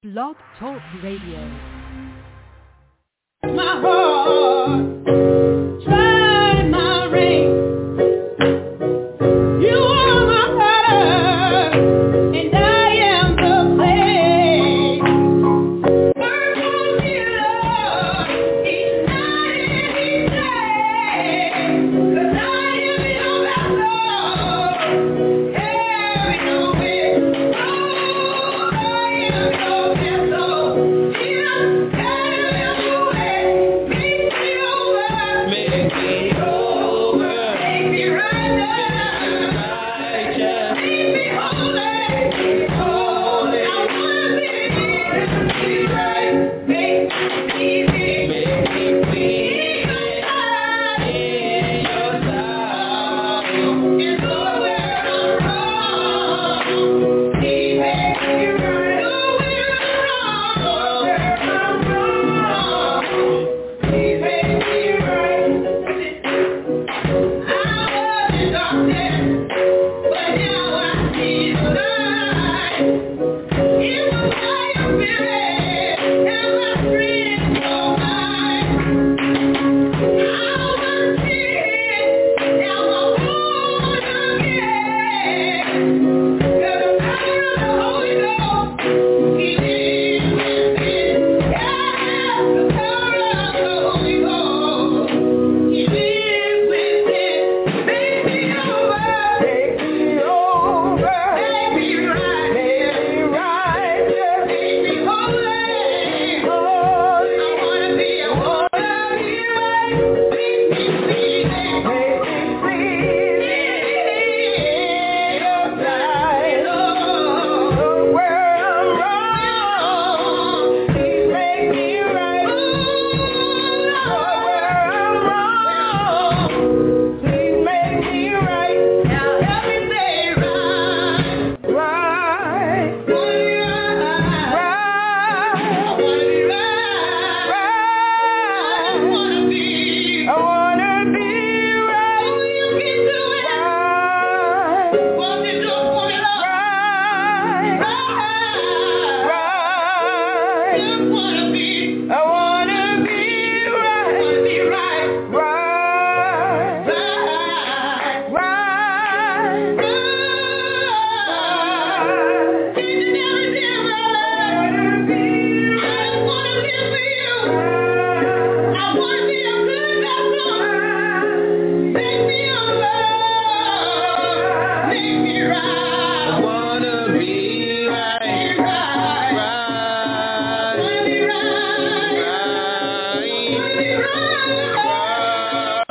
Blog Talk Radio. My heart, try my ring. You are my heart, and I am the clay. Work on me, Lord, each night and each day. 'Cause I am your vessel, carry your weight. Oh, I am your vessel. Jesus, carry your weight. Make me over. Make me over. Make me right righteous. Make me holy. Holy. I wanna be right. Make me clean. Make me clean. In your sight. It's all where I'm wrong. He makes me right. Oh, where I'm wrong. He makes me right. I was in darkness, but now I see the light. It was by your spirit, and my friends are mine. I was dead, now I'm born again. 'Cause the power of the Holy Ghost, He lives within. Yeah, the power of the Holy Ghost, He lives within. Make me over. Make me over. Make me right. Make me righteous. Make me holy. Holy. I wanna be right. Make me clean. Make me clean. In your sight. Lord, where I'm wrong, Please make me right. Lord, where I'm wrong, Please make me right. Now help me say right. Right. I wanna be right. I wanna be right. I wanna be right. Oh, you can do it. Right. Won't you do it for me, Lord? Right. Right. Just wanna be. I wanna be right. I wanna be right. Right. Right. Changing everything right. I just wanna live for you. I wanna be a good vessel. Make me over. Make me right. I wanna be right. Right. Wanna be right. Wanna be right.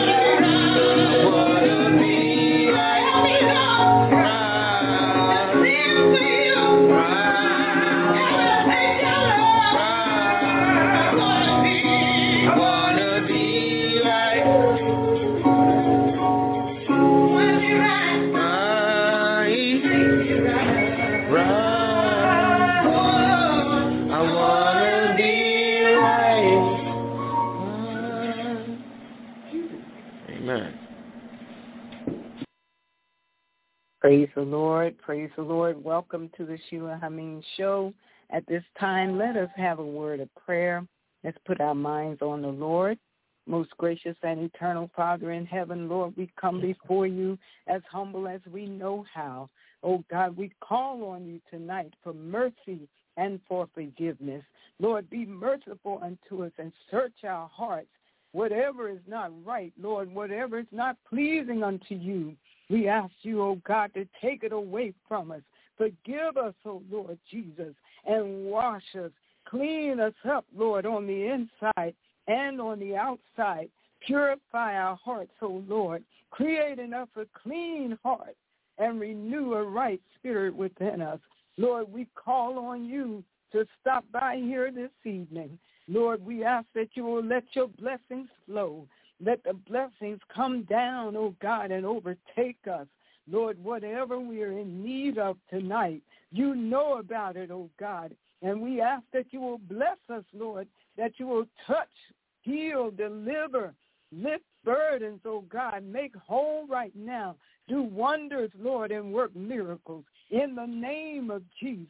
Wanna be right. Help me, Lord. Just live for you. And take your love. I wanna be right. Wanna be right. I wanna be right. Amen. Praise the Lord. Praise the Lord. Welcome to the Sheila Hameen Show. At this time, let us have a word of prayer. Let's put our minds on the Lord. Most gracious and eternal Father in heaven, Lord, we come before you as humble as we know how. Oh, God, we call on you tonight for mercy and for forgiveness. Lord, be merciful unto us and search our hearts. Whatever is not right, Lord, whatever is not pleasing unto you, we ask you, oh God, to take it away from us. Forgive us, oh Lord Jesus, and wash us. Clean us up, Lord, on the inside and on the outside. Purify our hearts, oh Lord. Create in us a clean heart and renew a right spirit within us. Lord, we call on you to stop by here this evening. Lord, we ask that you will let your blessings flow. Let the blessings come down, oh God, and overtake us. Lord, whatever we are in need of tonight, you know about it, oh God. And we ask that you will bless us, Lord, that you will touch, heal, deliver, lift burdens, oh God, make whole right now. Do wonders, Lord, and work miracles. In the name of Jesus,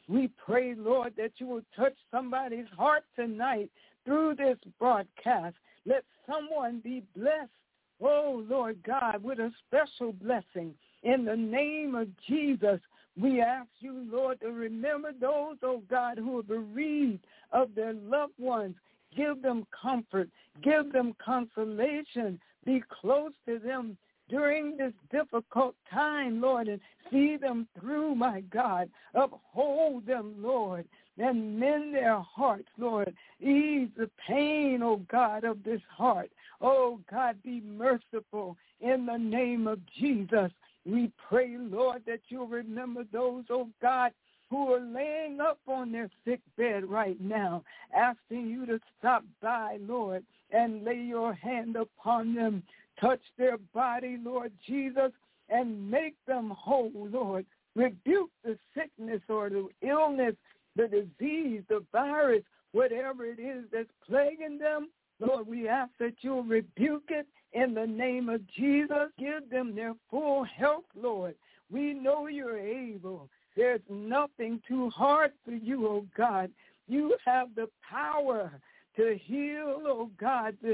We pray, Lord, that you will touch somebody's heart tonight through this broadcast. Let someone be blessed, oh, Lord God, with a special blessing. In the name of Jesus, we ask you, Lord, to remember those, oh God, who are bereaved of their loved ones. Give them comfort. Give them consolation. Be close to them during this difficult time, Lord, and see them through, my God. Uphold them, Lord, and mend their hearts, Lord. Ease the pain, oh God, of this heart. Oh God, be merciful in the name of Jesus. We pray, Lord, that you'll remember those, oh God, who are laying up on their sick bed right now, asking you to stop by, Lord, and lay your hand upon them. Touch their body, Lord Jesus, and make them whole, Lord. Rebuke the sickness or the illness, the disease, the virus, whatever it is that's plaguing them. Lord, we ask that you'll rebuke it in the name of Jesus. Give them their full health, Lord. We know you're able. There's nothing too hard for you, oh God. You have the power to heal, oh God, the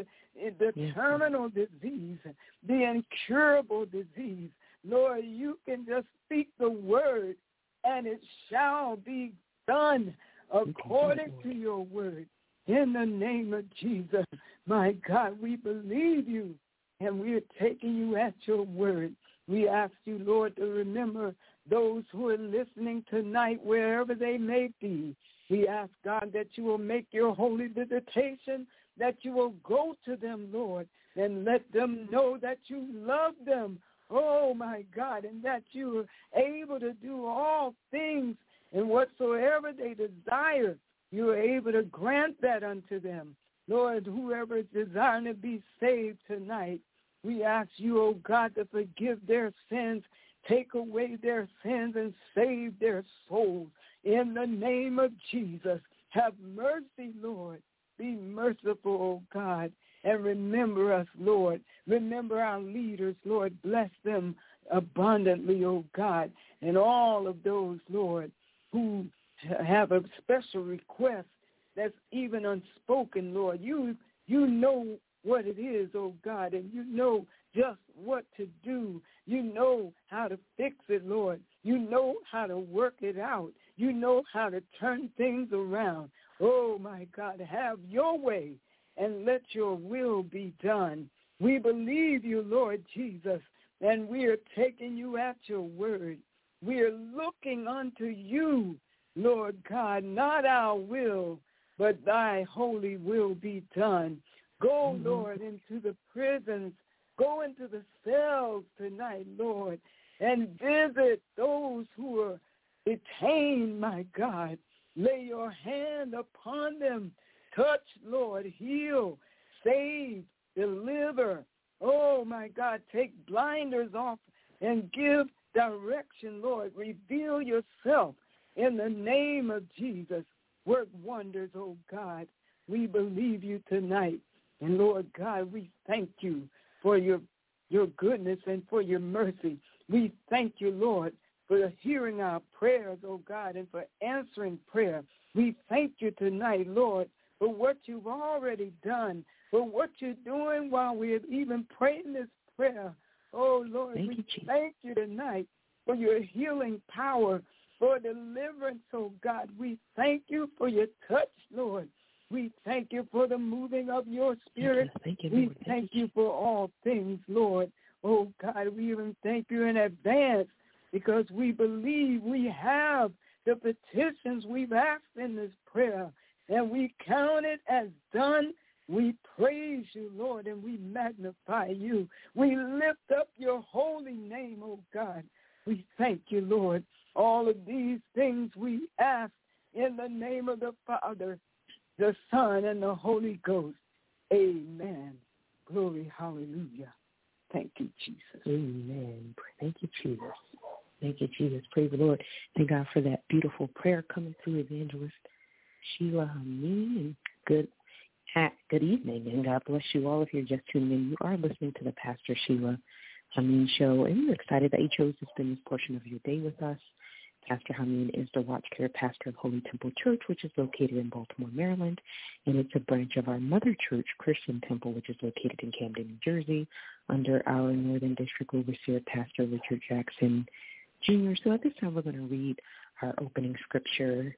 terminal disease, the incurable disease. Lord, you can just speak the word, and it shall be done according to your word. In the name of Jesus, my God, we believe you, and we are taking you at your word. We ask you, Lord, to remember those who are listening tonight, wherever they may be. We ask, God, that you will make your holy visitation, that you will go to them, Lord, and let them know that you love them, oh, my God, and that you are able to do all things, and whatsoever they desire, you are able to grant that unto them. Lord, whoever is desiring to be saved tonight, we ask you, oh God, to forgive their sins, take away their sins, and save their souls. In the name of Jesus, have mercy, Lord. Be merciful, oh God, and remember us, Lord. Remember our leaders, Lord. Bless them abundantly, oh God, and all of those, Lord, who have a special request that's even unspoken, Lord. You know what it is, oh God, and you know just what to do. You know how to fix it, Lord. You know how to work it out. You know how to turn things around. Oh, my God, have your way and let your will be done. We believe you, Lord Jesus, and we are taking you at your word. We are looking unto you, Lord God, not our will, but thy holy will be done. Go, Lord, into the prisons. Go into the cells tonight, Lord, and visit those who are detained, my God. Lay your hand upon them. Touch, Lord, heal, save, deliver. Oh, my God, take blinders off and give direction, Lord. Reveal yourself in the name of Jesus. Work wonders, oh God. We believe you tonight. And, Lord God, we thank you for your goodness and for your mercy. We thank you, Lord, for hearing our prayers, oh God, and for answering prayer. We thank you tonight, Lord, for what you've already done, for what you're doing while we're even praying this prayer. Oh, Lord, we thank you tonight for your healing power, for deliverance, oh God. We thank you for your touch, Lord. We thank you for the moving of your spirit. We thank you for all things, Lord. Oh, God, we even thank you in advance because we believe we have the petitions we've asked in this prayer, and we count it as done. We praise you, Lord, and we magnify you. We lift up your holy name, oh God. We thank you, Lord. All of these things we ask in the name of the Father, the Son, and the Holy Ghost. Amen. Glory, hallelujah. Thank you, Jesus. Amen. Thank you, Jesus. Thank you, Jesus. Praise the Lord. Thank God for that beautiful prayer coming through Evangelist Sheila Hameen. And good evening, and God bless you all if you're just tuning in. You are listening to the Pastor Sheila Hameen Show, and we're excited that you chose to spend this portion of your day with us. Pastor Hameen is the watch care pastor of Holy Temple Church, which is located in Baltimore, Maryland, and it's a branch of our mother church, Christian Temple, which is located in Camden, New Jersey, under our Northern District Overseer, Pastor Richard Jackson, Jr. So at this time, we're going to read our opening scripture,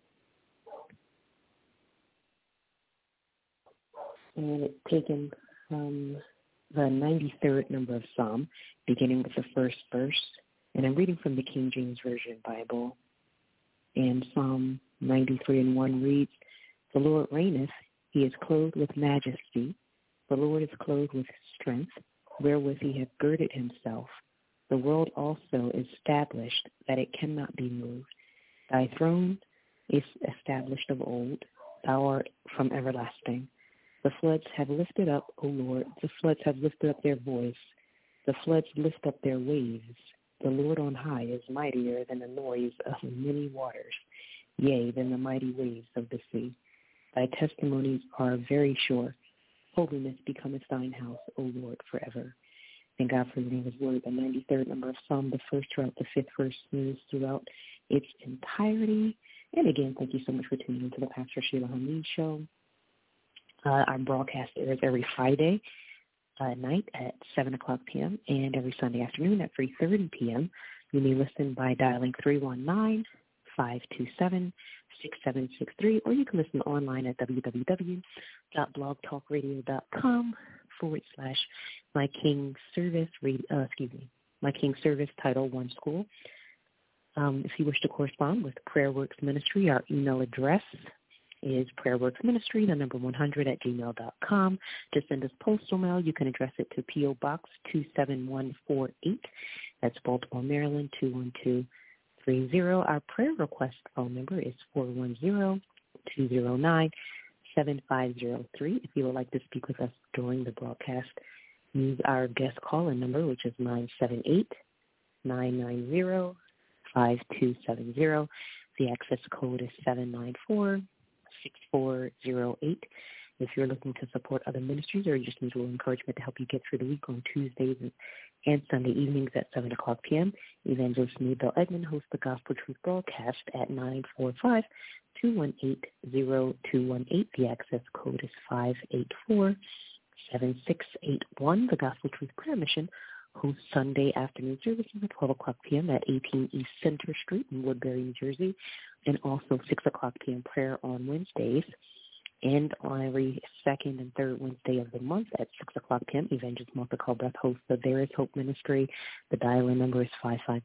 and it's taken from the 93rd number of Psalm, beginning with the first verse. And I'm reading from the King James Version Bible. And Psalm 93:1 reads, "The Lord reigneth, he is clothed with majesty. The Lord is clothed with strength, wherewith he hath girded himself. The world also is established, that it cannot be moved. Thy throne is established of old. Thou art from everlasting. The floods have lifted up, O Lord, the floods have lifted up their voice. The floods lift up their waves. The Lord on high is mightier than the noise of many waters, yea, than the mighty waves of the sea. Thy testimonies are very sure. Holiness becometh thine house, O Lord, forever." Thank God for reading his word. The 93rd number of Psalm, the first throughout the fifth verse, moves throughout its entirety. And again, thank you so much for tuning into the Pastor Sheila Hameen Show. Our broadcast airs every Friday night at 7 o'clock p.m. and every Sunday afternoon at 3:30 p.m. You may listen by dialing 319-527-6763, or you can listen online at www.blogtalkradio.com/My King Service, My King Service Title I School. If you wish to correspond with Prayer Works Ministry, our email address is prayerworksministry100@gmail.com. To send us postal mail, you can address it to P.O. Box 27148. That's Baltimore, Maryland 21230. Our prayer request phone number is 410-209-7503. If you would like to speak with us during the broadcast, use our guest call-in number, which is 978-990-5270. The access code is 794-6408. If you're looking to support other ministries or you just need a little encouragement to help you get through the week, on Tuesdays and Sunday evenings at 7 o'clock p.m., Evangelist Maybelle Edmond hosts the Gospel Truth broadcast at 945-218-0218. The access code is 584-7681. The Gospel Truth Prayer Mission hosts Sunday afternoon services at 12 o'clock p.m. at 18 East Center Street in Woodbury, New Jersey, and also 6 o'clock p.m. prayer on Wednesdays. And on every second and third Wednesday of the month at 6 o'clock p.m., Evangelist Martha Culbreath hosts the There Is Hope Ministry. The dial-in number is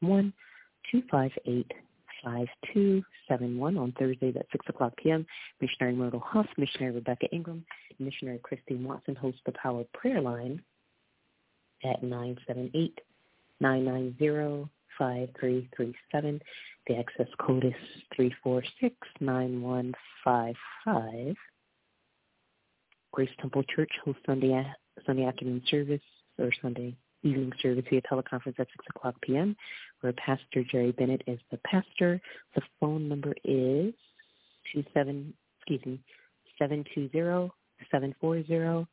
551-258-5271. On Thursdays at 6 o'clock p.m., Missionary Myrtle Huff, Missionary Rebecca Ingram, and Missionary Christine Watson host the Power Prayer Line at 978-990-5337. The access code is 346-9155. Grace Temple Church hosts Sunday afternoon service or Sunday evening service via teleconference at 6 o'clock p.m., where Pastor Jerry Bennett is the pastor. The phone number is 720-740-9840,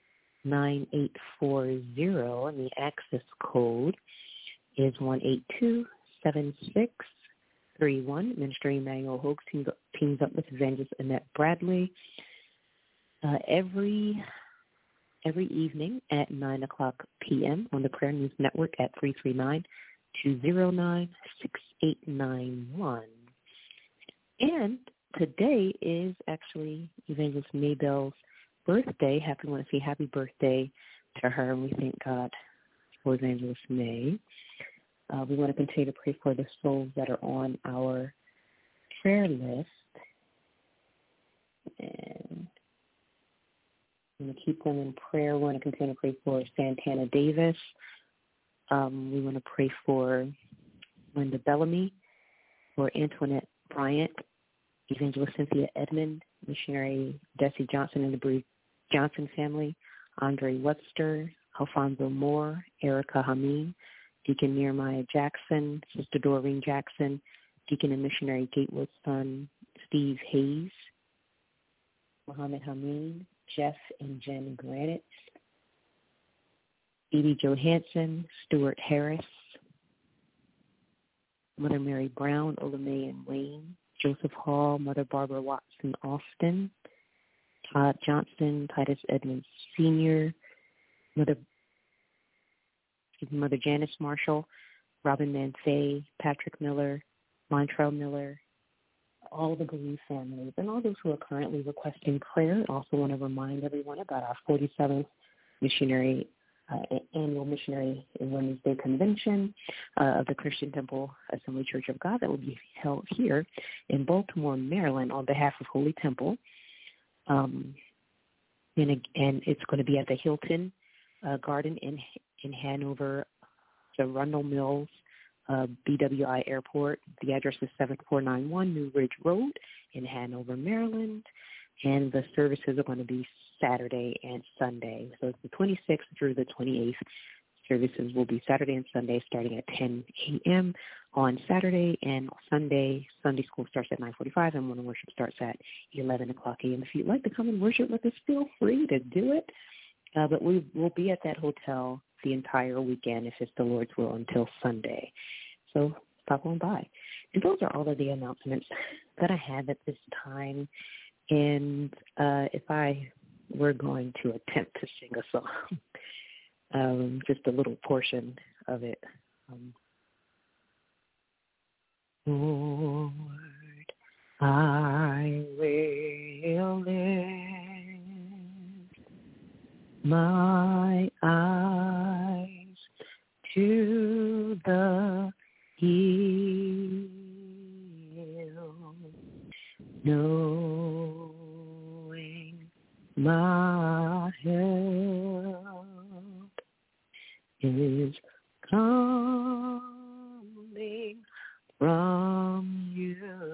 and the access code is 1827631. Minister Emmanuel Hoax teams up with Evangelist Annette Bradley every evening at 9 o'clock p.m. on the Prayer News Network at 339-209-6891. And today is actually Evangelist Maybelle's birthday. We want to say happy birthday to her, and we thank God for Evangelist May. We want to continue to pray for the souls that are on our prayer list. And we want to keep them in prayer. We want to continue to pray for Santana Davis. We want to pray for Linda Bellamy, for Antoinette Bryant, Evangelist Cynthia Edmond, Missionary Desi Johnson and the Bree Johnson family, Andre Webster, Alfonso Moore, Erica Hameen, Deacon Nehemiah Jackson, Sister Doreen Jackson, Deacon and Missionary Gatewood's son, Steve Hayes, Muhammad Hameen, Jeff and Jen Granite, Edie Johansson, Stuart Harris, Mother Mary Brown, Ola Mae and Wayne, Joseph Hall, Mother Barbara Watson Austin, Todd Johnson, Titus Edmonds Sr., Mother Janice Marshall, Robin Manfay, Patrick Miller, Montrell Miller, all the bereaved families, and all those who are currently requesting prayer. I also want to remind everyone about our 47th annual Missionary and Women's Day Convention of the Christian Temple Assembly Church of God that will be held here in Baltimore, Maryland, on behalf of Holy Temple. And it's going to be at the Hilton Garden in Hanover, the Rundle Mills, BWI Airport. The address is 7491 New Ridge Road in Hanover, Maryland. And the services are going to be Saturday and Sunday. So it's the 26th through the 28th. Services will be Saturday and Sunday starting at 10 a.m. on Saturday, and Sunday, Sunday school starts at 9:45, and morning worship starts at 11 o'clock a.m. If you'd like to come and worship with us, feel free to do it. But we will be at that hotel the entire weekend, if it's the Lord's will, until Sunday. So stop on by. And those are all of the announcements that I have at this time. And if I were going to attempt to sing a song, just a little portion of it. Lord, I will lift my eyes to the hill, knowing my help is coming from you.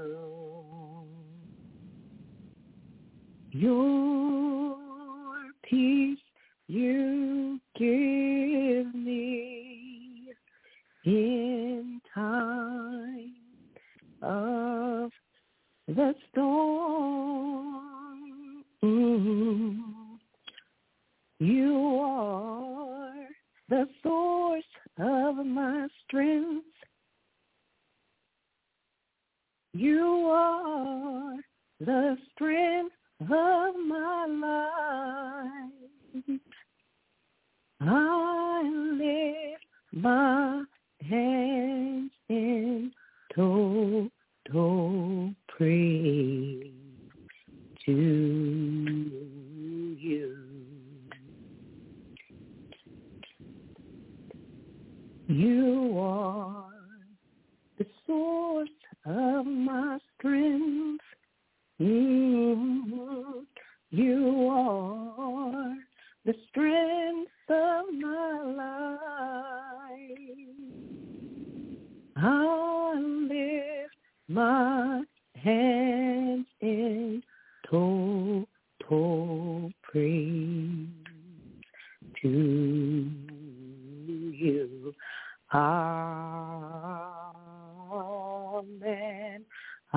Your peace you give me in time of the storm. You are the source of my strength. You are the strength of my life. I lift my hands in total praise to you. You are the source of my strength. You are the strength of my life. I lift my hands in total praise to you. Amen.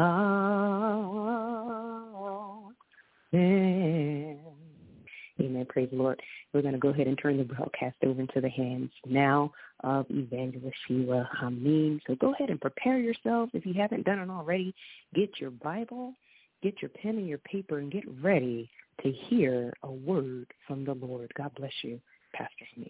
Amen. Amen. Praise the Lord. We're going to go ahead and turn the broadcast over into the hands now of Evangelist Sheila Hameen. So go ahead and prepare yourselves. If you haven't done it already, get your Bible, get your pen and your paper, and get ready to hear a word from the Lord. God bless you, Pastor Hameen.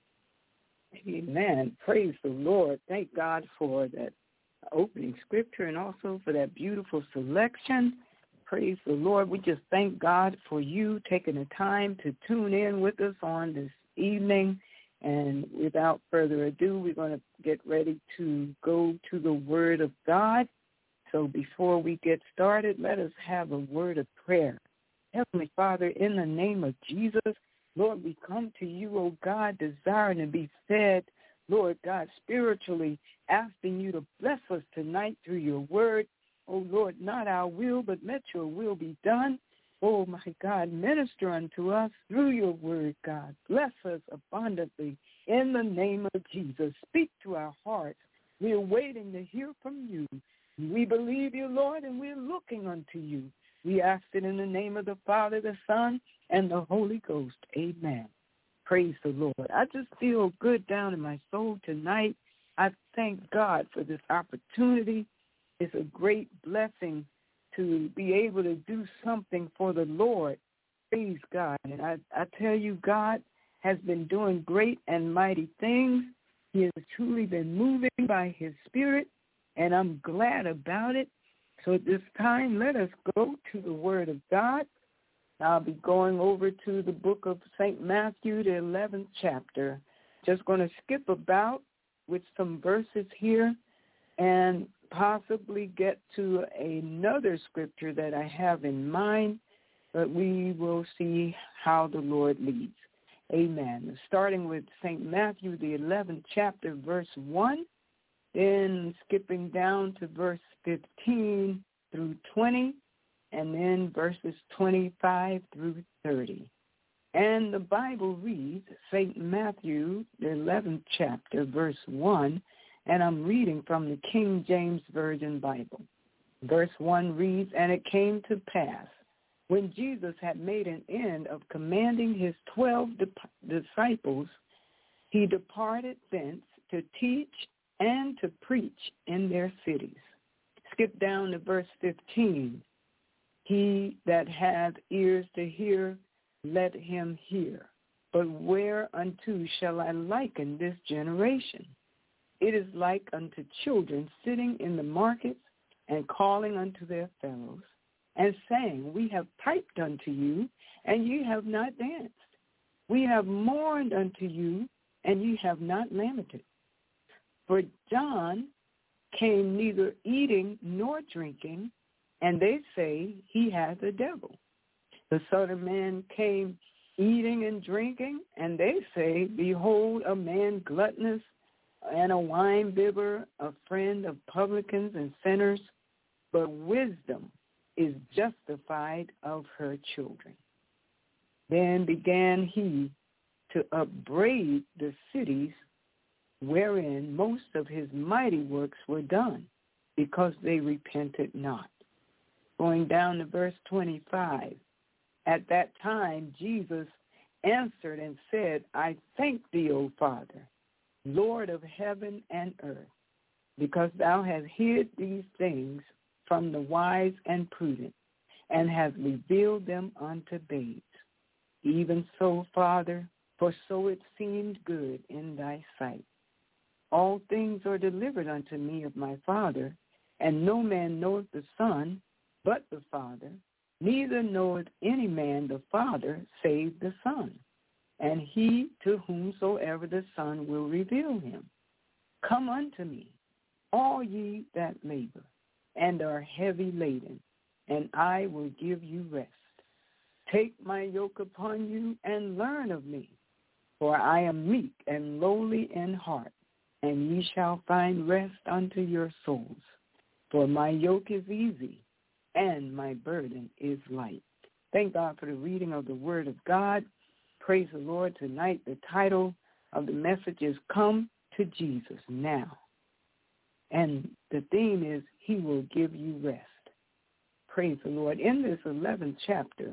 Amen. Praise the Lord. Thank God for that opening scripture and also for that beautiful selection. Praise the Lord. We just thank God for you taking the time to tune in with us on this evening. And without further ado, we're going to get ready to go to the Word of God. So before we get started, let us have a word of prayer. Heavenly Father, in the name of Jesus, Lord, we come to you, oh God, desiring to be fed, Lord God, spiritually, asking you to bless us tonight through your word. Oh, Lord, not our will, but let your will be done. Oh, my God, minister unto us through your word, God. Bless us abundantly in the name of Jesus. Speak to our hearts. We are waiting to hear from you. We believe you, Lord, and we're looking unto you. We ask it in the name of the Father, the Son, and the Holy Ghost. Amen. Praise the Lord. I just feel good down in my soul tonight. I thank God for this opportunity. It's a great blessing to be able to do something for the Lord. Praise God. And I tell you, God has been doing great and mighty things. He has truly been moving by his Spirit, and I'm glad about it. So at this time, let us go to the Word of God. I'll be going over to the book of St. Matthew, the 11th chapter. Just going to skip about with some verses here and possibly get to another scripture that I have in mind, but we will see how the Lord leads. Amen. Starting with St. Matthew, the 11th chapter, verse 1, then skipping down to verse 15 through 20, and then verses 25 through 30. And the Bible reads, St. Matthew, the 11th chapter, verse 1, and I'm reading from the King James Version Bible. Verse 1 reads, And it came to pass, when Jesus had made an end of commanding his 12 disciples, he departed thence to teach and to preach in their cities. Skip down to verse 15. He that hath ears to hear, let him hear. But whereunto shall I liken this generation? It is like unto children sitting in the markets and calling unto their fellows, and saying, We have piped unto you, and ye have not danced. We have mourned unto you, and ye have not lamented. For John came neither eating nor drinking, and they say he hath a devil. The Son of Man came eating and drinking, and they say, Behold, a man gluttonous and a winebibber, a friend of publicans and sinners, but wisdom is justified of her children. Then began he to upbraid the cities wherein most of his mighty works were done, because they repented not. Going down to verse 25, at that time Jesus answered and said, I thank thee, O Father, Lord of heaven and earth, because thou hast hid these things from the wise and prudent, and hast revealed them unto babes. Even so, Father, for so it seemed good in thy sight. All things are delivered unto me of my Father, and no man knoweth the Son but the Father, neither knoweth any man the Father save the Son, and he to whomsoever the Son will reveal him. Come unto me, all ye that labor and are heavy laden, and I will give you rest. Take my yoke upon you and learn of me, for I am meek and lowly in heart, and ye shall find rest unto your souls. For my yoke is easy, and my burden is light. Thank God for the reading of the Word of God. Praise the Lord. Tonight the title of the message is Come to Jesus Now. And the theme is He will give you rest. Praise the Lord. In this 11th chapter,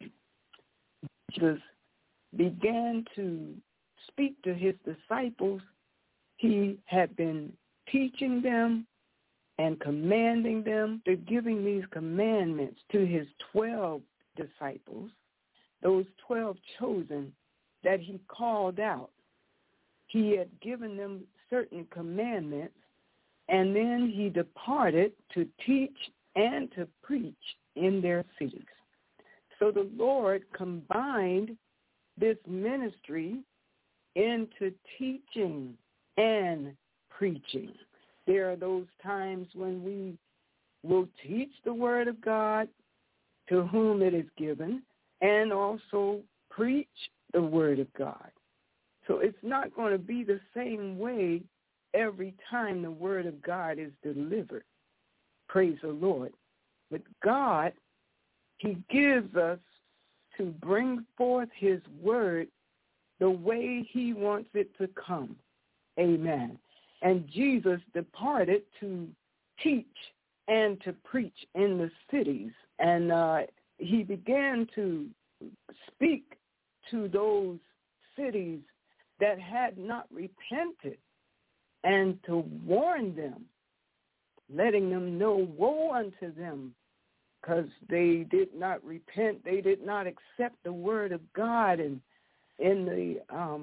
Jesus began to speak to his disciples. He had been teaching them and commanding them. They're giving these commandments to his 12 disciples, those 12 chosen that he called out. He had given them certain commandments, and then he departed to teach and to preach in their cities. So the Lord combined this ministry into teaching and preaching. There are those times when we will teach the Word of God to whom it is given, and also preach the Word of God. So it's not going to be the same way every time the Word of God is delivered. Praise the Lord. But God, He gives us to bring forth His Word the way He wants it to come. Amen. And Jesus departed to teach and to preach in the cities. And He began to speak to those cities that had not repented. and to warn them, letting them know, woe unto them, because they did not repent. They did not accept the word of God. And in the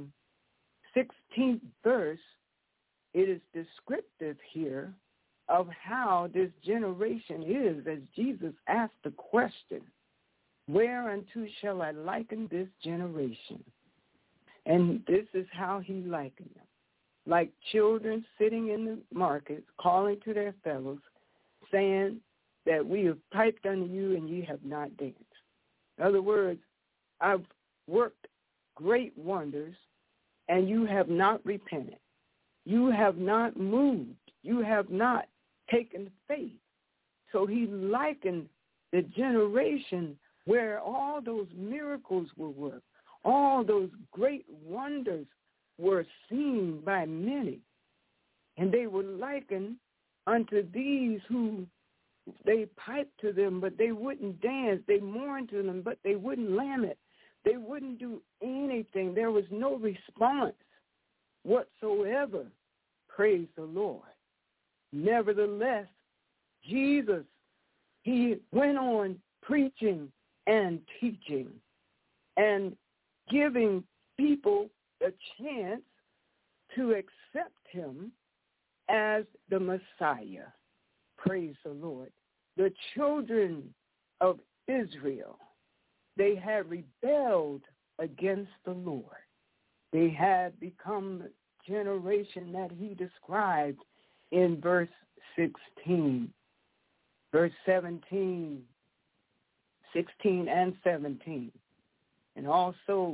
16th verse, it is descriptive here of how this generation is, as Jesus asked the question, whereunto shall I liken this generation? And this is how he likened them. Like children sitting in the markets, calling to their fellows, saying that we have piped unto you and ye have not danced. In other words, I've worked great wonders and you have not repented. You have not moved. You have not taken faith. So he likened the generation where all those miracles were worked, all those great wonders were seen by many. And they were likened unto these who they piped to them, but they wouldn't dance. They mourned to them, but they wouldn't lament. They wouldn't do anything. There was no response whatsoever. Praise the Lord. Nevertheless, Jesus, he went on preaching and teaching and giving people a chance to accept him as the Messiah. Praise the Lord. The children of Israel, they had rebelled against the Lord. They had become the generation that he described in verse 16, verse 17, 16 and 17. And also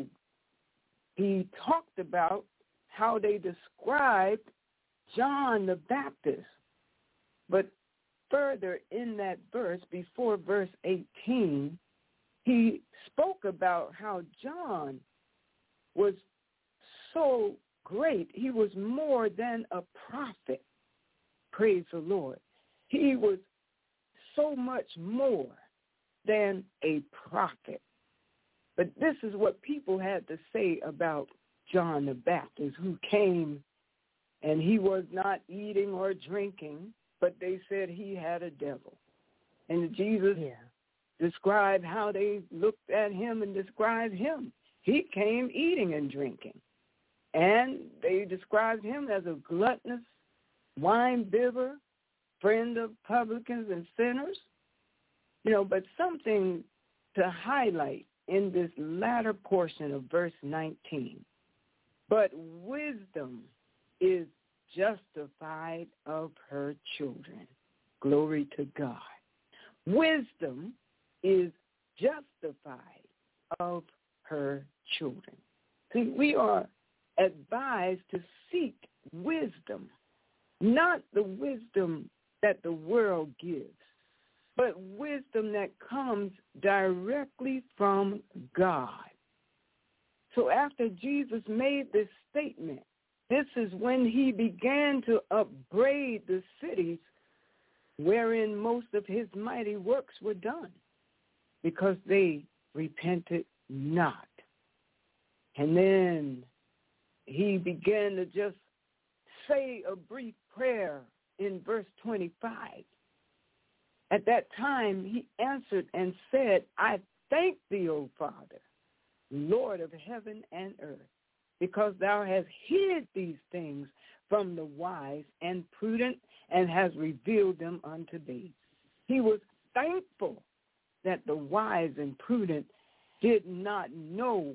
he talked about how they described John the Baptist. But further in that verse, before verse 18, he spoke about how John was so great. He was more than a prophet. Praise the Lord. He was so much more than a prophet. But this is what people had to say about John the Baptist, who came and he was not eating or drinking, but they said he had a devil. And Jesus described how they looked at him and described him. He came eating and drinking. And they described him as a gluttonous wine-bibber, friend of publicans and sinners. You know, but something to highlight in this latter portion of verse 19. But wisdom is justified of her children. Glory to God. Wisdom is justified of her children. See, we are advised to seek wisdom, not the wisdom that the world gives, but wisdom that comes directly from God. So after Jesus made this statement, this is when he began to upbraid the cities wherein most of his mighty works were done, because they repented not. And then he began to just say a brief prayer in verse 25. At that time, he answered and said, I thank thee, O Father, Lord of heaven and earth, because thou hast hid these things from the wise and prudent and hast revealed them unto babes. He was thankful that the wise and prudent did not know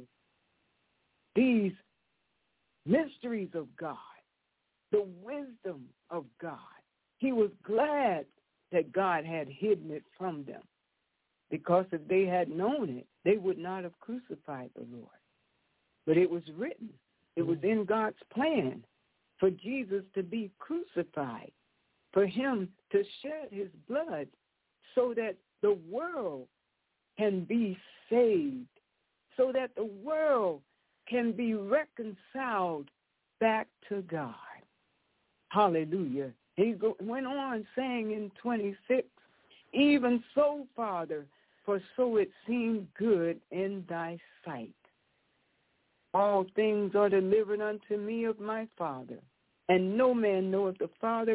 these mysteries of God, the wisdom of God. He was glad that God had hidden it from them, because if they had known it, they would not have crucified the Lord. But it was written. It was in God's plan for Jesus to be crucified, for him to shed his blood so that the world can be saved, so that the world can be reconciled back to God. Hallelujah. He went on saying in 26, even so, Father, for so it seemed good in thy sight. All things are delivered unto me of my Father, And no man knoweth the Father,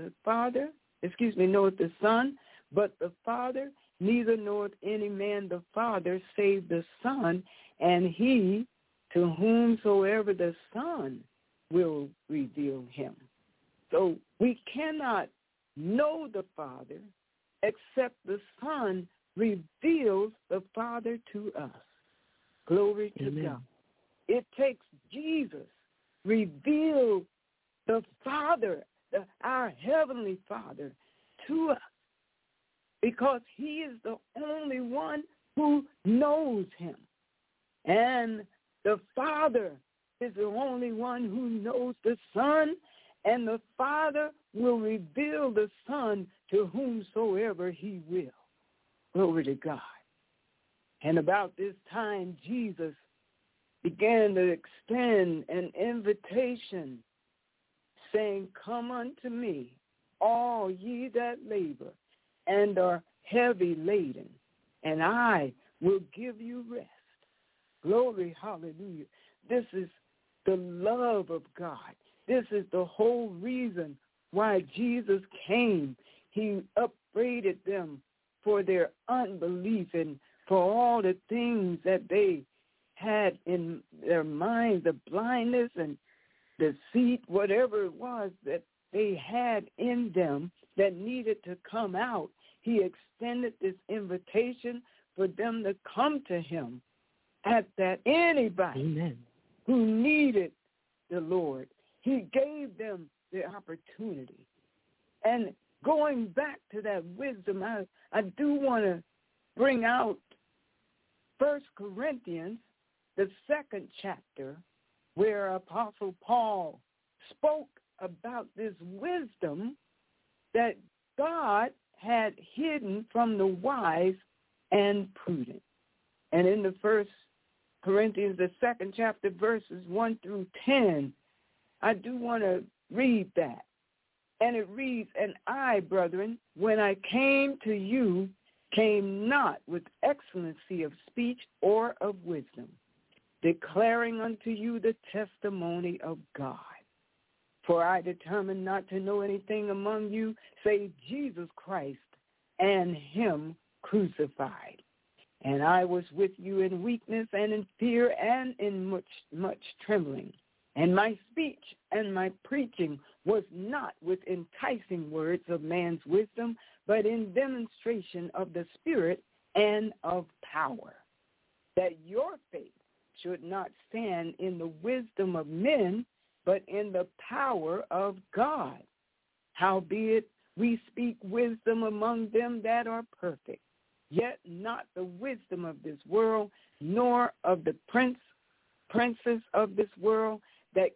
knoweth the Son, but the Father, neither knoweth any man the Father, save the Son, and he to whomsoever the Son will reveal him. So we cannot know the Father except the Son reveals the Father to us. Glory to Amen. God. It takes Jesus reveal the Father, our Heavenly Father, to us, because he is the only one who knows him. And the Father is the only one who knows the Son, and the Father will reveal the Son to whomsoever he will. Glory to God. And about this time, Jesus began to extend an invitation, saying, "Come unto me, all ye that labor and are heavy laden, and I will give you rest." Glory, hallelujah. This is the love of God. This is the whole reason why Jesus came. He upbraided them for their unbelief and for all the things that they had in their minds, the blindness and deceit, whatever it was that they had in them that needed to come out. He extended this invitation for them to come to him, at that anybody Amen. who needed the Lord, he gave them the opportunity. And going back to that wisdom, I do want to bring out 1 Corinthians, the 2nd chapter, where Apostle Paul spoke about this wisdom that God had hidden from the wise and prudent. And in the 1 Corinthians, the 2nd chapter, verses 1 through 10, I do want to read that. And it reads, "And I, brethren, when I came to you, came not with excellency of speech or of wisdom, declaring unto you the testimony of God. For I determined not to know anything among you save Jesus Christ and him crucified. And I was with you in weakness and in fear and in much trembling. And my speech and my preaching was not with enticing words of man's wisdom, but in demonstration of the Spirit and of power, that your faith should not stand in the wisdom of men, but in the power of God. Howbeit we speak wisdom among them that are perfect, yet not the wisdom of this world, nor of the princes of this world that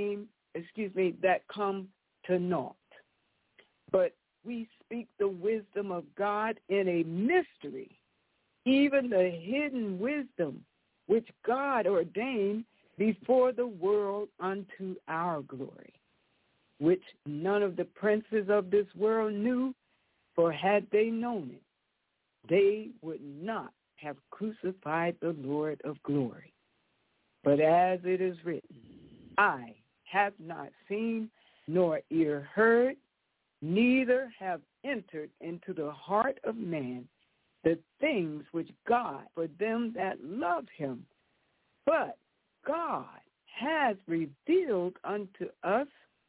come to naught. But we speak the wisdom of God in a mystery, even the hidden wisdom which God ordained before the world unto our glory, which none of the princes of this world knew, for had they known it, they would not have crucified the Lord of glory. But as it is written, eye have not seen, nor ear heard, neither have entered into the heart of man the things which God for them that love him, but God has revealed unto us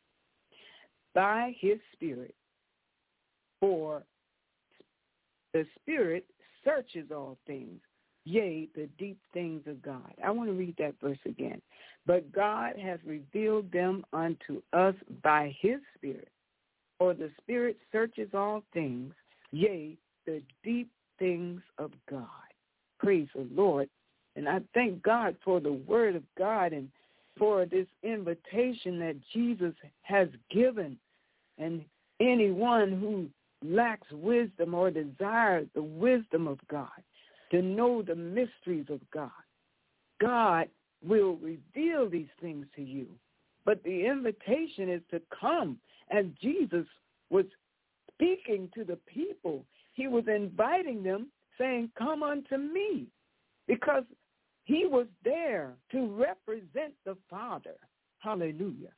by his Spirit. For the Spirit searches all things, yea, the deep things of God. I want to read that verse again. But God has revealed them unto us by his Spirit. For the Spirit searches all things, yea, the deep things of God. Praise the Lord. And I thank God for the word of God and for this invitation that Jesus has given. And anyone who lacks wisdom or desires the wisdom of God, to know the mysteries of God, God will reveal these things to you. But the invitation is to come. As Jesus was speaking to the people, he was inviting them, saying, come unto me, because he was there to represent the Father. Hallelujah.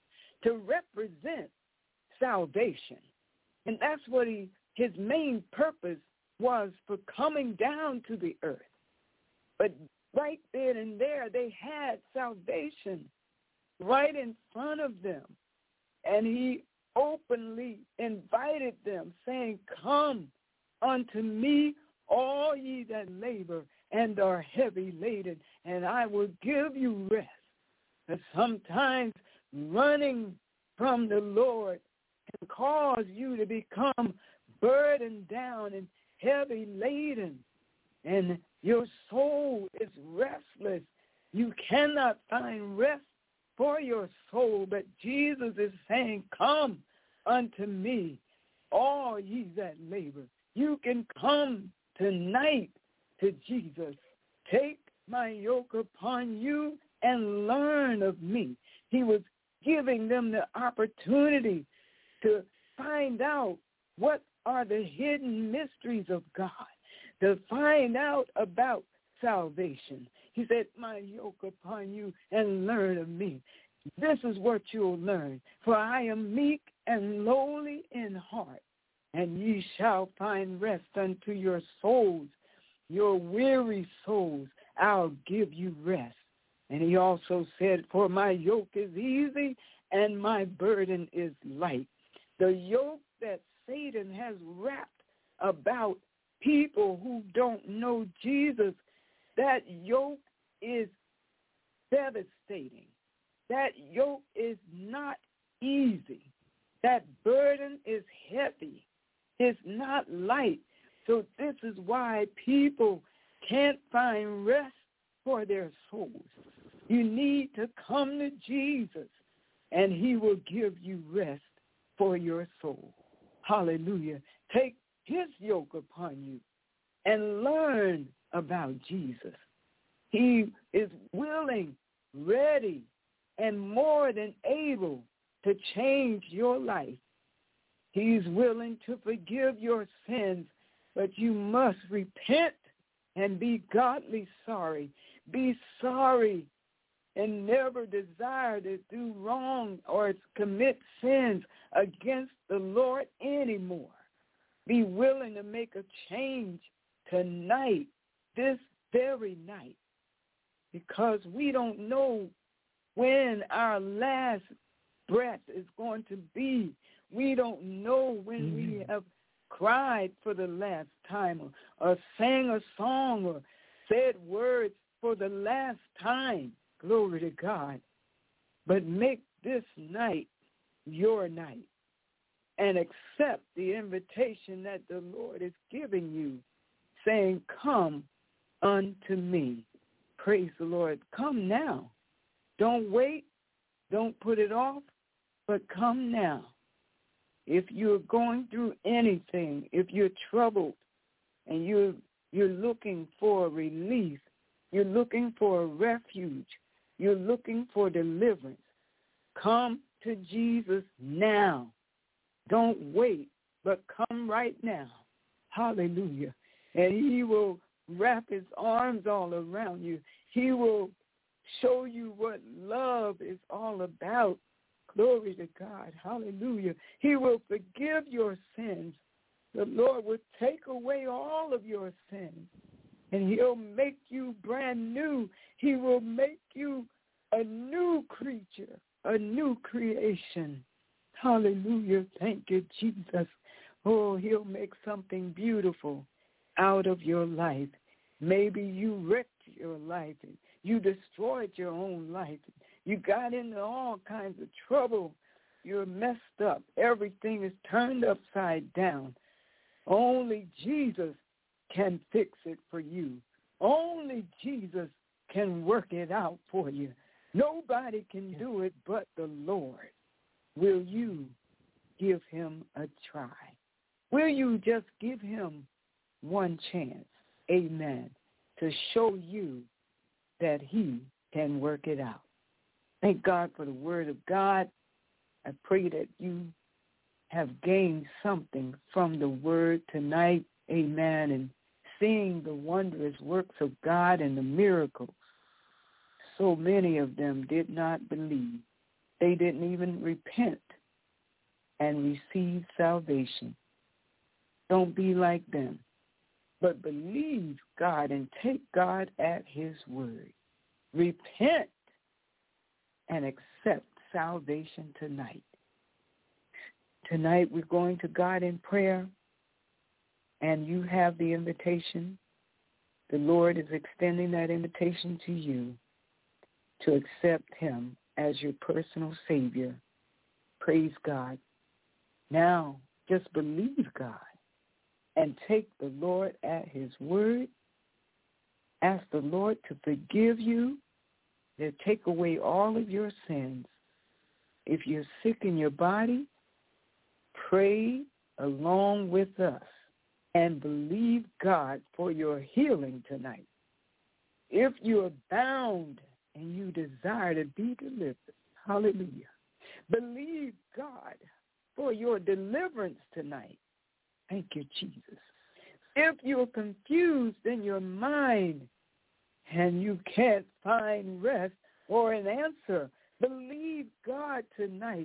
to represent salvation. And that's what his main purpose was for coming down to the earth. But right then and there, they had salvation right in front of them. And he openly invited them, saying, "Come unto me, all ye that labor and are heavy laden, and I will give you rest." And sometimes running from the Lord can cause you to become burdened down and heavy laden, and your soul is restless. You cannot find rest for your soul, but Jesus is saying, "Come unto me, all ye that labor." You can come tonight to Jesus. "Take my yoke upon you and learn of me." He was giving them the opportunity to find out what are the hidden mysteries of God, to find out about salvation. He said, "My yoke upon you and learn of me." This is what you'll learn. "For I am meek and lowly in heart, and ye shall find rest unto your souls. Your weary souls, I'll give you rest." And he also said, "For my yoke is easy and my burden is light." The yoke that Satan has wrapped about people who don't know Jesus, that yoke is devastating. That yoke is not easy. That burden is heavy. It's not light. So this is why people can't find rest for their souls. You need to come to Jesus, and he will give you rest for your soul. Hallelujah. Take his yoke upon you and learn about Jesus. He is willing, ready, and more than able to change your life. He's willing to forgive your sins, but you must repent and be godly sorry. Be sorry and never desire to do wrong or commit sins against the Lord anymore. Be willing to make a change tonight, this very night, because we don't know when our last breath is going to be. We don't know when we have cried for the last time or sang a song or said words for the last time. Glory to God. But make this night your night and accept the invitation that the Lord is giving you, saying, "Come unto me." Praise the Lord. Come now. Don't wait. Don't put it off, but come now. If you're going through anything, if you're troubled and you're looking for relief, you're looking for a refuge, you're looking for deliverance, come to Jesus now. Don't wait, but come right now. Hallelujah. And he will wrap his arms all around you. He will show you what love is all about. Glory to God. Hallelujah. He will forgive your sins. The Lord will take away all of your sins, and he'll make you brand new. He will make you a new creature, a new creation. Hallelujah. Thank you, Jesus. Oh, he'll make something beautiful out of your life. Maybe you wrecked your life and you destroyed your own life. You got into all kinds of trouble. You're messed up. Everything is turned upside down. Only Jesus can fix it for you. Only Jesus can work it out for you. Nobody can do it but the Lord. Will you give him a try? Will you just give him one chance, amen, to show you that he can work it out? Thank God for the word of God. I pray that you have gained something from the word tonight, amen, and seeing the wondrous works of God and the miracles. So many of them did not believe. They didn't even repent and receive salvation. Don't be like them, but believe God and take God at his word. Repent and accept salvation tonight. Tonight we're going to God in prayer, and you have the invitation. The Lord is extending that invitation to you to accept him as your personal Savior. Praise God. Now, just believe God and take the Lord at his word. Ask the Lord to forgive you, to take away all of your sins. If you're sick in your body, pray along with us and believe God for your healing tonight. If you're bound and you desire to be delivered, hallelujah, believe God for your deliverance tonight. Thank you, Jesus. If you're confused in your mind and you can't find rest or an answer, believe God tonight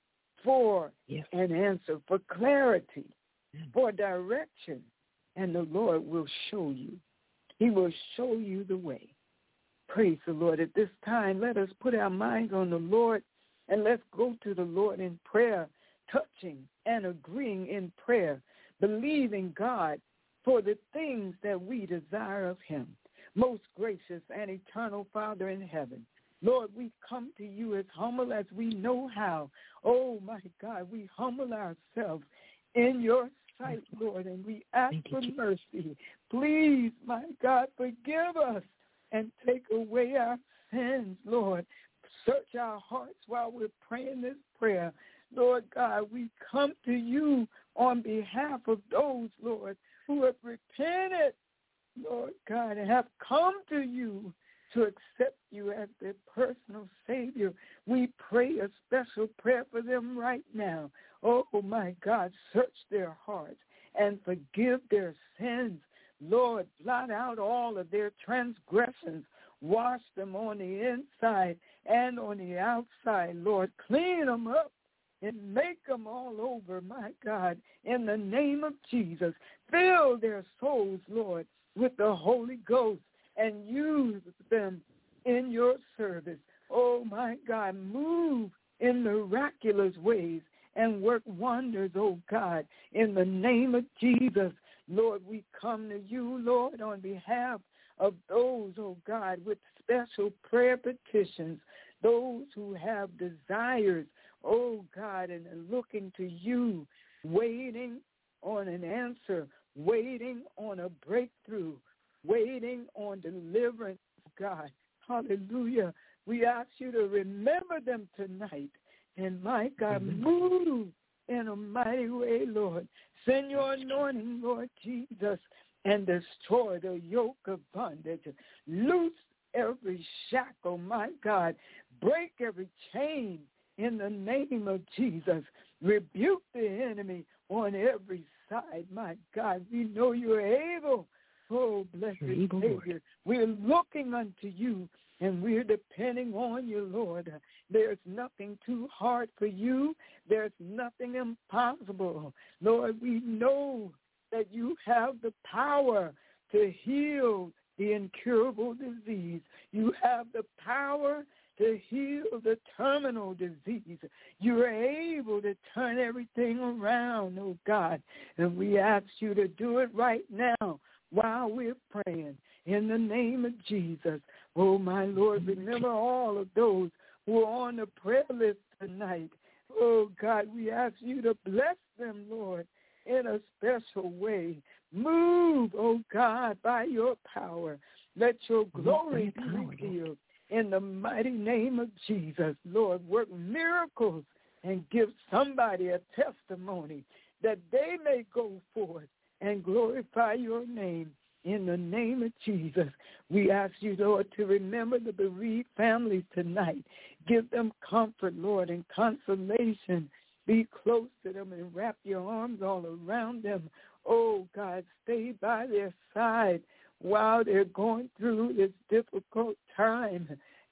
for an answer, for clarity, for direction, and the Lord will show you. He will show you the way. Praise the Lord. At this time, let us put our minds on the Lord, and let's go to the Lord in prayer, touching and agreeing in prayer, believing God for the things that we desire of him. Most gracious and eternal Father in heaven, Lord, we come to you as humble as we know how. Oh, my God, we humble ourselves in your sight, Lord, and we ask for mercy. Please, my God, forgive us and take away our sins, Lord. Search our hearts while we're praying this prayer. Lord God, we come to you on behalf of those, Lord, who have repented, Lord God, and have come to you to accept you as their personal Savior. We pray a special prayer for them right now. Oh, my God, search their hearts and forgive their sins. Lord, blot out all of their transgressions. Wash them on the inside and on the outside, Lord. Clean them up and make them all over, my God, in the name of Jesus. Fill their souls, Lord, with the Holy Ghost and use them in your service. Oh, my God, move in miraculous ways and work wonders, oh God, in the name of Jesus. Lord, we come to you, Lord, on behalf of those, oh God, with special prayer petitions, those who have desires, oh God, and are looking to you, waiting on an answer, waiting on a breakthrough, waiting on deliverance, God. Hallelujah. We ask you to remember them tonight. And, my God, move in a mighty way, Lord. Send your anointing, Lord Jesus, and destroy the yoke of bondage. Loose every shackle, my God. Break every chain in the name of Jesus. Rebuke the enemy on every side, my God. We know you're able. Oh, blessed Savior, we're looking unto you, and we're depending on you, Lord. There's nothing too hard for you. There's nothing impossible. Lord, we know that you have the power to heal the incurable disease. You have the power to heal the terminal disease. You are able to turn everything around, oh God. And we ask you to do it right now while we're praying in the name of Jesus. Oh, my Lord, remember all of those who are on the prayer list tonight. Oh, God, we ask you to bless them, Lord, in a special way. Move, oh, God, by your power. Let your glory be revealed in the mighty name of Jesus. Lord, work miracles and give somebody a testimony that they may go forth and glorify your name in the name of Jesus. We ask you, Lord, to remember the bereaved families tonight. Give them comfort, Lord, and consolation. Be close to them and wrap your arms all around them. Oh, God, stay by their side while they're going through this difficult time.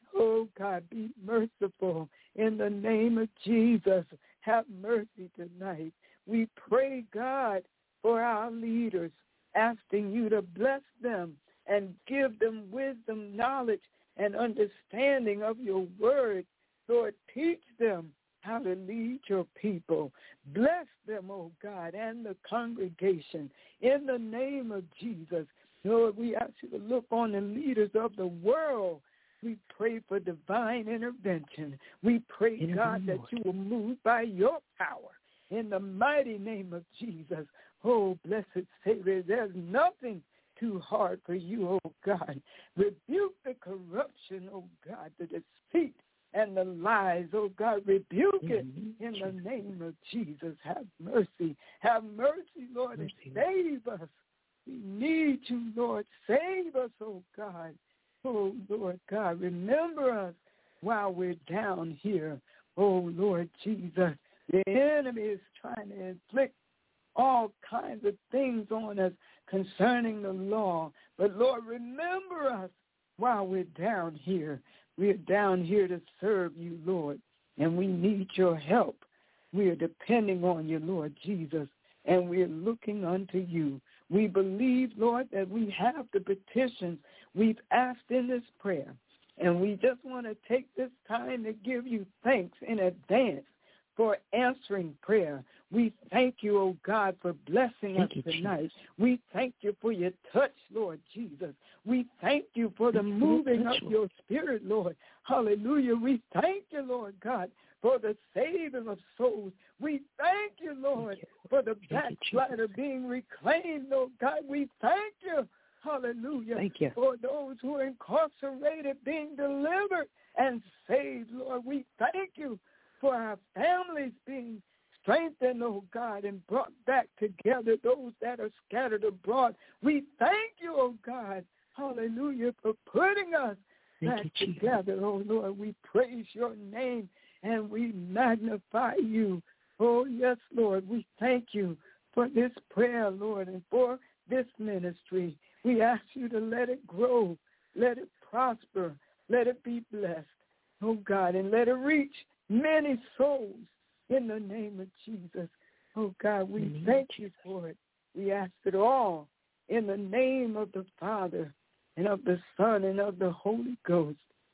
Oh, God, be merciful. In the name of Jesus, have mercy tonight. We pray, God, for our leaders, asking you to bless them and give them wisdom, knowledge, and understanding of your word. Lord, teach them how to lead your people. Bless them, oh God, and the congregation. In the name of Jesus, Lord, we ask you to look on the leaders of the world. We pray for divine intervention. We pray, God, that you will move by your power. In the mighty name of Jesus. Oh, blessed Savior, there's nothing too hard for you, oh God. Rebuke the corruption, oh God, the deceit and the lies, oh God. Rebuke it in the name of Jesus. Have mercy. Have mercy, Lord, and save us. We need you, Lord. Save us, oh God. Oh, Lord God, remember us while we're down here. Oh, Lord Jesus. The enemy is trying to inflict all kinds of things on us concerning the law. But, Lord, remember us while we're down here. We're down here to serve you, Lord, and we need your help. We are depending on you, Lord Jesus, and we're looking unto you. We believe, Lord, that we have the petitions we've asked in this prayer, and we just want to take this time to give you thanks in advance for answering prayer. We thank you, oh God, for blessing us tonight. We thank you for your touch, Lord Jesus. We thank you for the moving of your spirit, Lord. Hallelujah. We thank you, Lord God, for the saving of souls. We thank you, Lord, for the backslider being reclaimed, Lord God. We thank you, hallelujah, for those who are incarcerated being delivered and saved, Lord. We thank you for our families being strengthened, oh God, and brought back together, those that are scattered abroad. We thank you, oh God, hallelujah, for putting us back together, oh Lord. We praise your name and we magnify you. Oh, yes, Lord, we thank you for this prayer, Lord, and for this ministry. We ask you to let it grow, let it prosper, let it be blessed, oh God, and let it reach many souls in the name of Jesus. Oh, God, we thank you for it. We ask it all in the name of the Father and of the Son and of the Holy Ghost.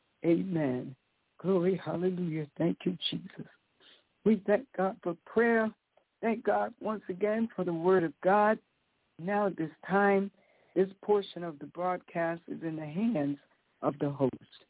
Amen. Glory, hallelujah. Thank you, Jesus. We thank God for prayer. Thank God once again for the word of God. Now at this time, this portion of the broadcast is in the hands of the host.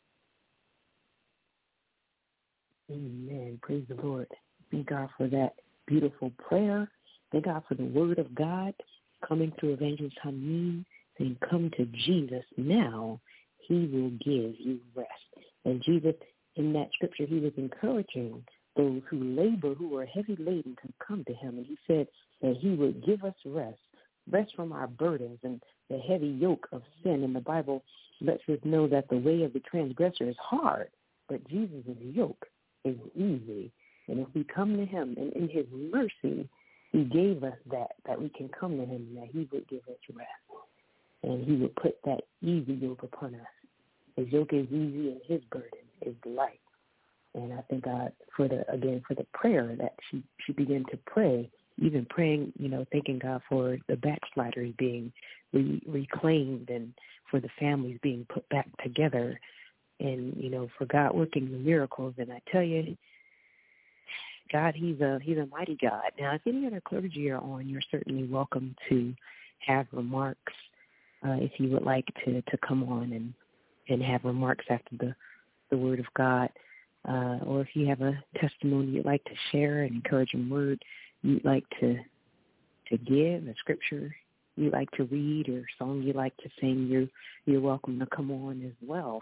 Amen. Praise the Lord. Thank God for that beautiful prayer. Thank God for the word of God coming through Evangelist Hameen, saying, come to Jesus now. He will give you rest. And Jesus, in that scripture, he was encouraging those who labor, who are heavy laden, to come to him. And he said that he would give us rest from our burdens and the heavy yoke of sin. And the Bible lets us know that the way of the transgressor is hard, but Jesus' yoke is easy. And if we come to him, and in his mercy, he gave us that we can come to him, that he would give us rest. And he would put that easy yoke upon us. His yoke is easy and his burden is light. And I thank God for the prayer that she began to pray, even praying, thanking God for the backsliders being reclaimed and for the families being put back together. And, for God working the miracles. And I tell you, God, he's a mighty God. Now, if any other clergy are on, you're certainly welcome to have remarks if you would like to come on and have remarks after the word of God. Or if you have a testimony you'd like to share, an encouraging word you'd like to give, a scripture you'd like to read, or a song you'd like to sing, you're welcome to come on as well.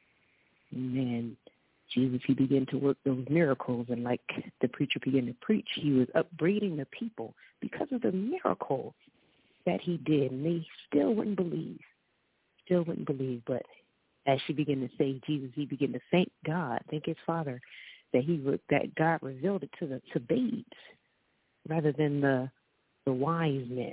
Amen. Jesus, he began to work those miracles, and like the preacher began to preach, he was upbraiding the people because of the miracles that he did, and they still wouldn't believe. But as she began to say Jesus, he began to thank God, thank his Father, that God revealed it to babes rather than the wise men.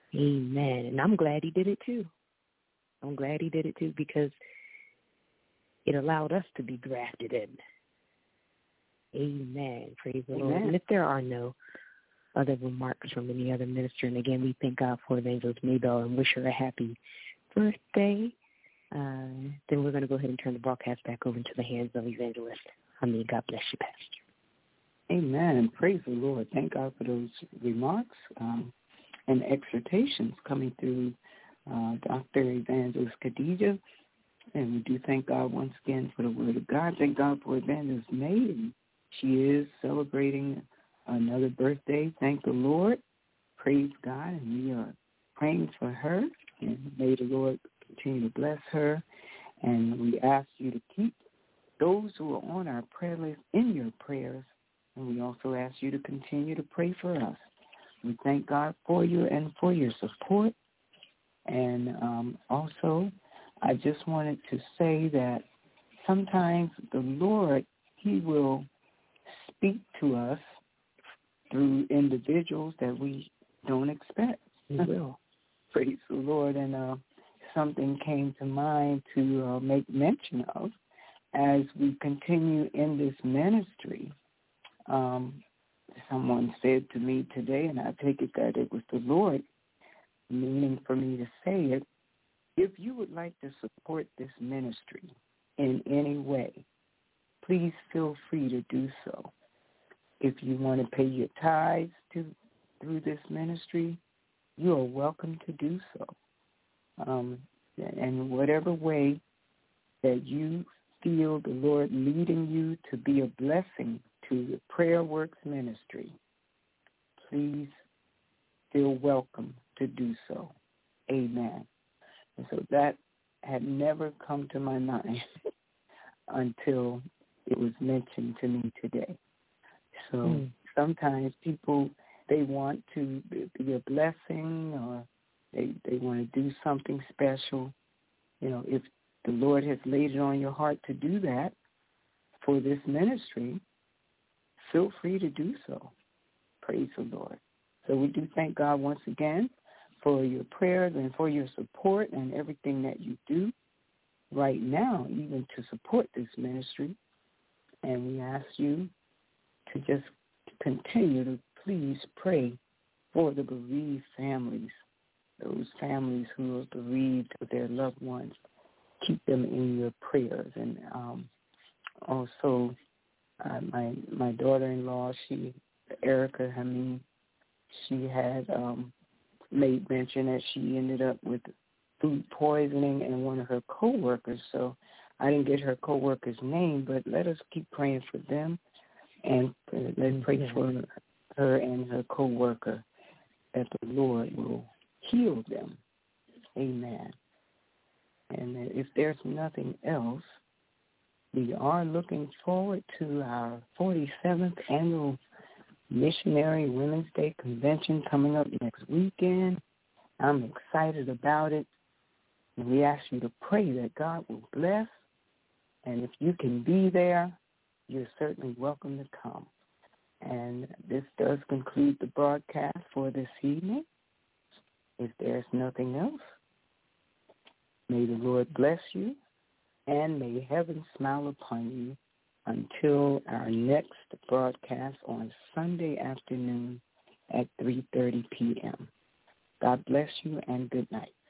Amen. And I'm glad he did it too. Because it allowed us to be grafted in. Amen. Praise the Lord. Amen. And if there are no other remarks from any other minister, and again, we thank God for Evangelist Maybell and wish her a happy birthday, then we're going to go ahead and turn the broadcast back over into the hands of Evangelist. God bless you, Pastor. Amen. Praise the Lord. Thank God for those remarks and exhortations coming through Dr. Evangelist Khadijah. And we do thank God once again for the word of God. Thank God for Evangelist May. And she is celebrating another birthday. Thank the Lord. Praise God. And we are praying for her. And may the Lord continue to bless her. And we ask you to keep those who are on our prayer list in your prayers. And we also ask you to continue to pray for us. We thank God for you and for your support. And also, I just wanted to say that sometimes the Lord, he will speak to us through individuals that we don't expect. He will. Praise the Lord. And something came to mind to make mention of as we continue in this ministry. Someone said to me today, and I take it that it was the Lord meaning for me to say it, if you would like to support this ministry in any way, please feel free to do so. If you want to pay your tithes through this ministry, you are welcome to do so. And whatever way that you feel the Lord leading you to be a blessing to the Prayer Works ministry, please feel welcome to do so. Amen. And so that had never come to my mind until it was mentioned to me today. So sometimes people, they want to be a blessing or they want to do something special. You know, if the Lord has laid it on your heart to do that for this ministry, feel free to do so. Praise the Lord. So we do thank God once again for your prayers and for your support and everything that you do right now, even to support this ministry. And we ask you to just continue to please pray for the bereaved families, those families who are bereaved of their loved ones. Keep them in your prayers. And also my daughter-in-law, Erica Hameen, she had made mention that she ended up with food poisoning and one of her co-workers. So I didn't get her co-worker's name, but let us keep praying for them and let's pray for her and her co-worker that the Lord will heal them. Amen. And if there's nothing else, we are looking forward to our 47th annual Missionary Women's Day Convention coming up next weekend. I'm excited about it. And we ask you to pray that God will bless. And if you can be there, you're certainly welcome to come. And this does conclude the broadcast for this evening. If there's nothing else, may the Lord bless you and may heaven smile upon you until our next broadcast on Sunday afternoon at 3:30 p.m. God bless you and good night.